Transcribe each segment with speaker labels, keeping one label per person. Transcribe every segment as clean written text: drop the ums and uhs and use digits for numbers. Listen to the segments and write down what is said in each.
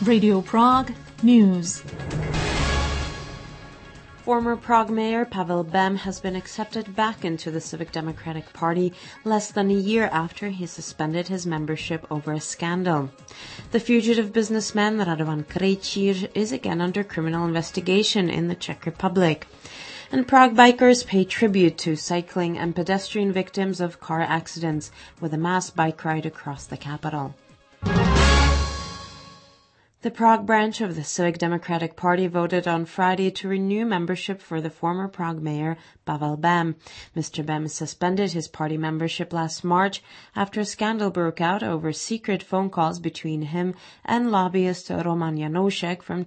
Speaker 1: Radio Prague News.
Speaker 2: Former Prague Mayor Pavel Bem has been accepted back into the Civic Democratic Party less than a year after he suspended his membership over a scandal. The fugitive businessman Radovan Krejčíř is again under criminal investigation in the Czech Republic. And Prague bikers pay tribute to cycling and pedestrian victims of car accidents with a mass bike ride across the capital. The Prague branch of the Civic Democratic Party voted on Friday to renew membership for the former Prague mayor Pavel Bem. Mr. Bem suspended his party membership last March after a scandal broke out over secret phone calls between him and lobbyist Roman Janoušek from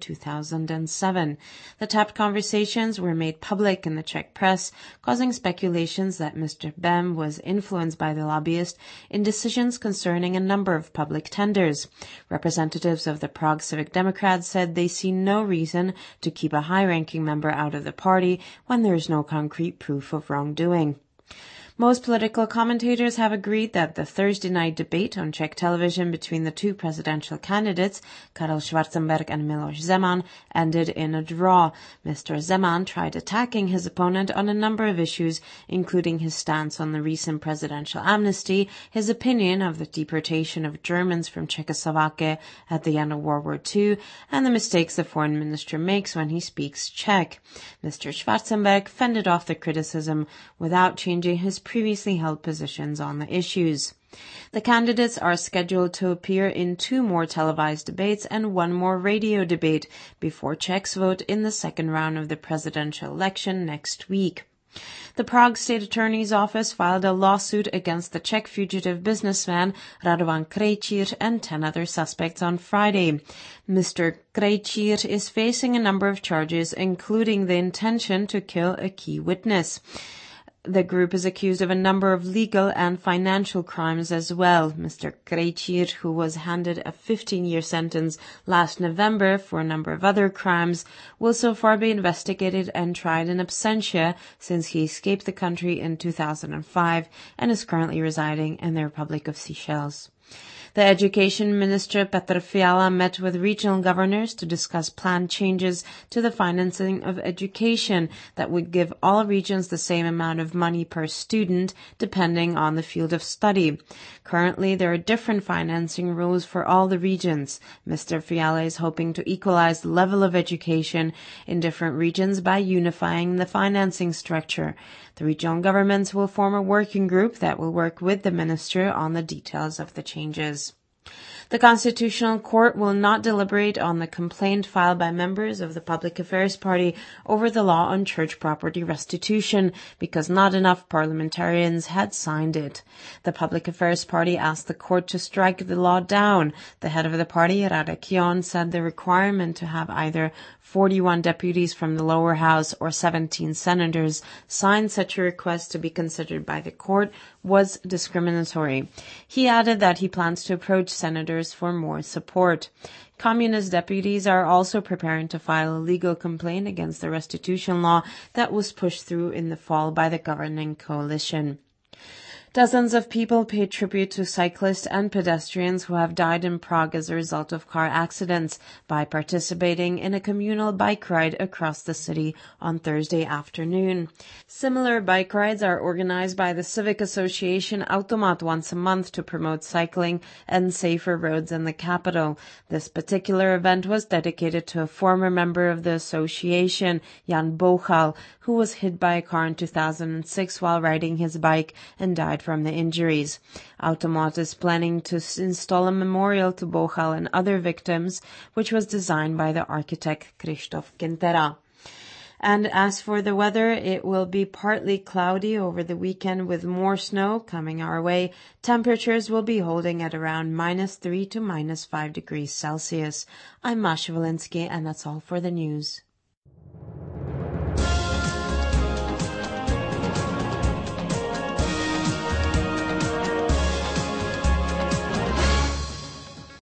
Speaker 2: 2007. The tapped conversations were made public in the Czech press, causing speculations that Mr. Bem was influenced by the lobbyist in decisions concerning a number of public tenders. Representatives of the Prague Civic Democrats said they see no reason to keep a high-ranking member out of the party when there is no concrete proof of wrongdoing. Most political commentators have agreed that the Thursday night debate on Czech television between the two presidential candidates, Karel Schwarzenberg and Miloš Zeman, ended in a draw. Mr. Zeman tried attacking his opponent on a number of issues, including his stance on the recent presidential amnesty, his opinion of the deportation of Germans from Czechoslovakia at the end of World War II, and the mistakes the foreign minister makes when he speaks Czech. Mr. Schwarzenberg fended off the criticism without changing his previously held positions on the issues. The candidates are scheduled to appear in 2 more televised debates and 1 more radio debate before Czechs vote in the second round of the presidential election next week. The Prague State Attorney's Office filed a lawsuit against the Czech fugitive businessman Radovan Krejčíř and 10 other suspects on Friday. Mr. Krejčíř is facing a number of charges, including the intention to kill a key witness. The group is accused of a number of legal and financial crimes as well. Mr. Krejčíř, who was handed a 15-year sentence last November for a number of other crimes, will so far be investigated and tried in absentia since he escaped the country in 2005 and is currently residing in the Republic of Seychelles. The Education Minister Petr Fiala met with regional governors to discuss planned changes to the financing of education that would give all regions the same amount of money per student, depending on the field of study. Currently, there are different financing rules for all the regions. Mr. Fiala is hoping to equalize the level of education in different regions by unifying the financing structure. The regional governments will form a working group that will work with the minister on the details of the changes. The Constitutional Court will not deliberate on the complaint filed by members of the Public Affairs Party over the law on church property restitution because not enough parliamentarians had signed it. The Public Affairs Party asked the court to strike the law down. The head of the party, Radek John, said the requirement to have either 41 deputies from the lower house or 17 senators sign such a request to be considered by the court was discriminatory. He added that he plans to approach senators for more support. Communist deputies are also preparing to file a legal complaint against the restitution law that was pushed through in the fall by the governing coalition. Dozens of people paid tribute to cyclists and pedestrians who have died in Prague as a result of car accidents by participating in a communal bike ride across the city on Thursday afternoon. Similar bike rides are organized by the Civic Association Automat once a month to promote cycling and safer roads in the capital. This particular event was dedicated to a former member of the association, Jan Bouchal, who was hit by a car in 2006 while riding his bike and died from the injuries. Automat is planning to install a memorial to Bouchal and other victims, which was designed by the architect Krištof Kintera. And as for the weather, it will be partly cloudy over the weekend with more snow coming our way. Temperatures will be holding at around -3 to -5 degrees Celsius. I'm Masha Volinsky, and that's all for the news.